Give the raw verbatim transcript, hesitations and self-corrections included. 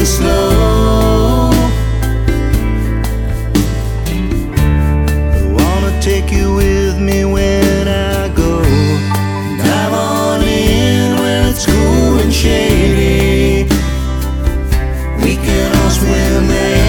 snow. I wanna take you with me when I go. Dive on in where it's cool and shady. We can all swim there.